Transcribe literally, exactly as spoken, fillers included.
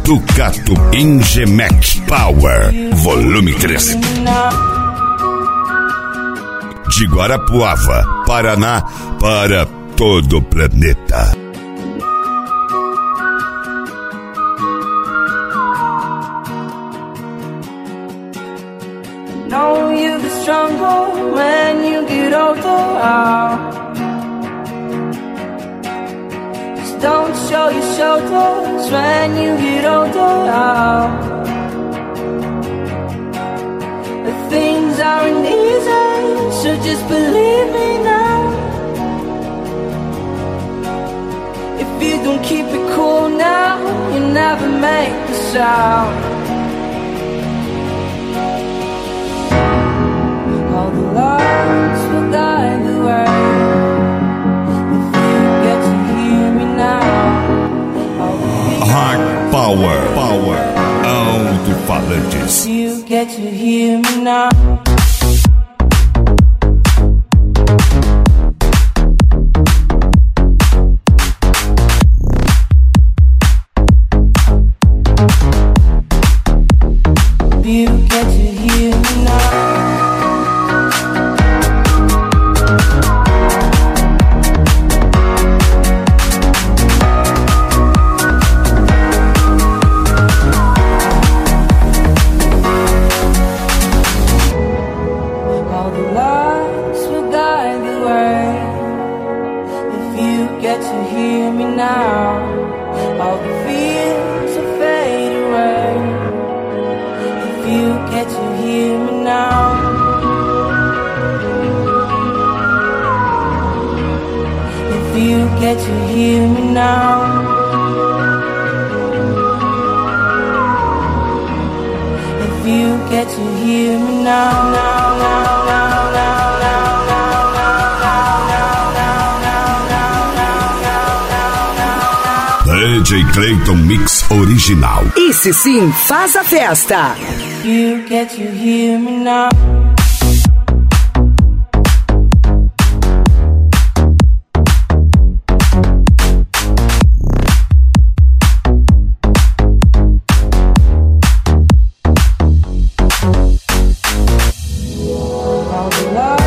Ducato Ingemec Power, volume três. De Guarapuava, Paraná, para todo o planeta. Know you'll be stronger when you get older. Just don't show your shoulders when you get older. The things aren't easy, so just believe me now. If you don't keep it cool now, you never make the sound. All the lights will guide the way. If you get to hear me now. Heart Power, Power, alto-falantes. If you get to hear me now. If you get to hear me now. Get to hear me now. If you get to hear me now, now, now, now, now, now, now, now, now, now, now, now, D J Clayton Mix Original. Esse sim faz a festa. If you get to hear me now. All the love